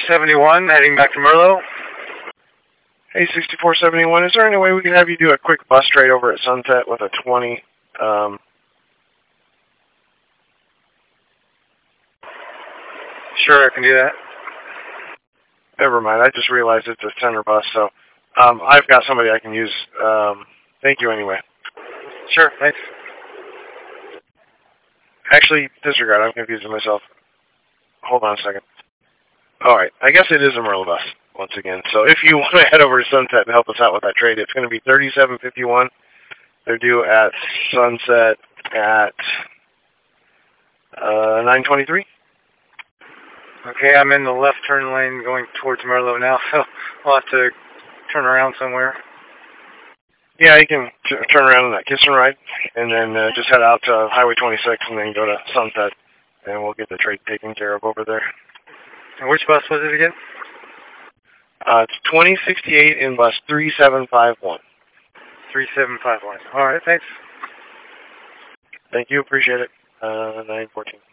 71, heading back to Merlo. Hey, 6471, is there any way we can have you do a quick bus trade over at Sunset with a 20? Sure, I can do that. Never mind, I just realized it's a center bus, so I've got somebody I can use. Thank you anyway. Sure, thanks. Actually, disregard, I'm confusing myself. Hold on a second. Alright, I guess it is a Merlo bus, once again. So if you want to head over to Sunset and help us out with that trade, it's going to be 3751. They're due at Sunset at 9:23. Okay, I'm in the left turn lane going towards Merlo now, so I'll have to turn around somewhere. Yeah, you can turn around on that kiss and ride, and then just head out to Highway 26 and then go to Sunset, and we'll get the trade taken care of over there. And which bus was it again? It's 2068 in bus 3751. 3751. All right, thanks. Thank you, appreciate it. 914.